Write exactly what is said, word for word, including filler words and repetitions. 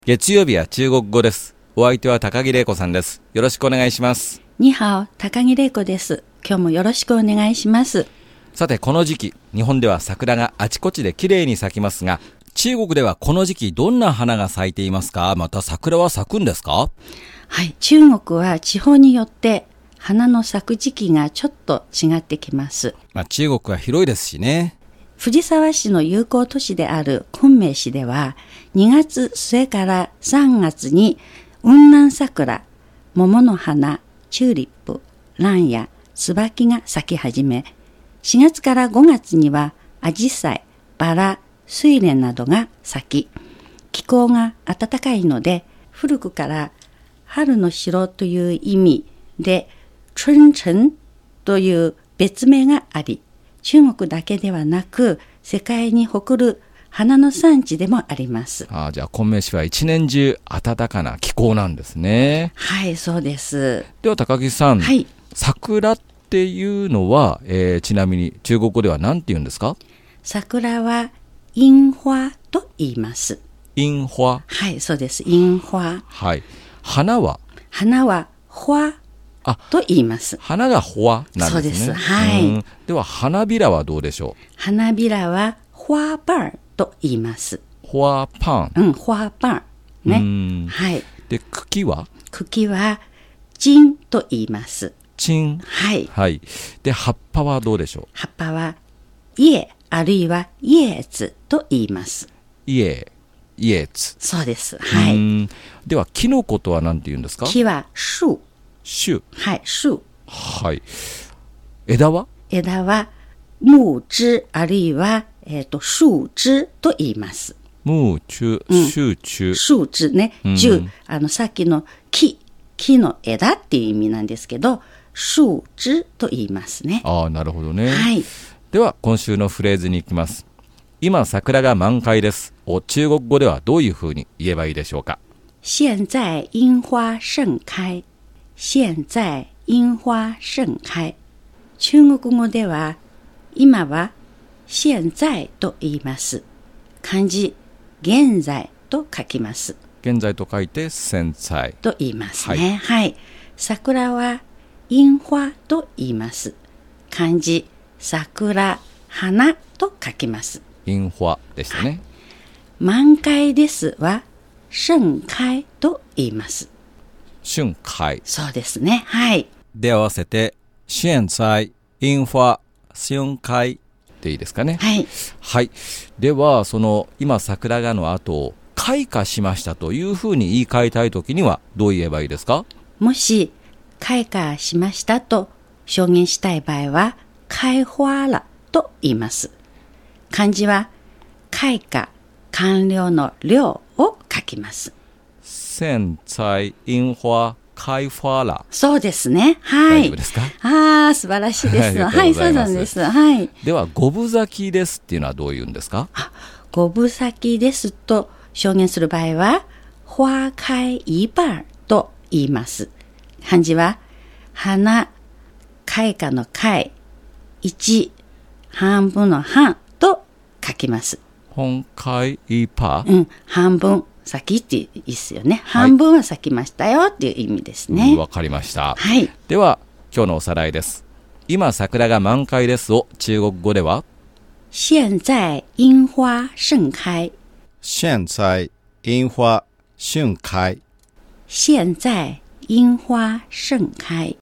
月曜日は中国語です。お相手は高木玲子さんです。よろしくお願いします。 にはお、高木玲子です。今日もよろしくお願いします。 さて、この時期、日本では桜があちこちで綺麗に咲きますが、中国ではこの時期どんな花が咲いていますか？また桜は咲くんですか？ はい、中国は地方によって花の咲く時期がちょっと違ってきます。 まあ、中国は広いですしね。 藤沢市の友好都市である昆明市では、にがつ末からさんがつに雲南桜、桃の花、チューリップ、ランや椿が咲き始め、しがつからごがつにはアジサイ、バラ、睡蓮などが咲き、気候が暖かいので、古くから春の城という意味で春城という別名があり、中国だけではなく世界に誇る花の産地でもあります。 ああ、じゃあ昆明市は一年中暖かな気候なんですね。 はい、そうです。 では高木さん、 はい、 桜っていうのは、えー、ちなみに中国語では何て言うんですか？ 桜は櫻花と言います。 櫻花。 はい、そうです。櫻花。 はい。花は花は花と言います。 花が花なんですね。 そうです。はい。 では花びらはどうでしょう？ 花びらは花瓣と言います。 花瓣。 うん、花瓣ね。はい。 で、茎は？ 茎は茎と言います。 茎。 はい。 はい。で、葉っぱはどうでしょう？ 葉っぱは叶あるいは叶子と言います。 叶、叶子。 そうです。はい。 ではキノコとは何て言うんですか？ 木は樹。 樹。 はい、樹。 はい。枝は？ 枝は木枝あるいは、えー、と樹枝と言います。 木枝、樹枝。 樹枝ね。樹、あのさっきの木、木の枝っていう意味なんですけど、樹枝と言いますね。 ああ、なるほどね。 はい。 では今週のフレーズに行きます。今桜が満開ですを中国語ではどういうふうに言えばいいでしょうか？ 現在櫻花盛開。現在櫻花盛開。中国語では今は現在と言います。漢字現在と書きます。 現在と書いて現在と言いますね。はい、はい。桜は櫻花と言います。漢字桜、花と書きます。 櫻花でしたね。はい、 満開ですは盛開と言います。 盛開。 そうですね。はい。 で合わせて現在櫻花盛開でいいですかね。 はい。 はい。ではその今桜がの後開花しましたというふうに言い換えたいときにはどう言えばいいですか？ もし開花しましたと表現したい場合は開花了と言います。漢字は開花完了の了を書きます。 現在櫻花開花了。 そうですね。はい。 大丈夫ですか？ ああ、素晴らしいです。はい、そうなんです。はい。 では五分咲きですっていうのはどういうんですか？ あ、五分咲きですと表現する場合は花開一半と言います。漢字は花開花の開一半分の半と書きます。 本開一半。 うん、半分咲きっていいですよね。半分は咲きましたよっていう意味ですね。 わ、うん、かりました。 はい。 では今日のおさらいです。今桜が満開ですを中国語では現在櫻花盛開。 現在櫻花盛開。 現在櫻花盛開。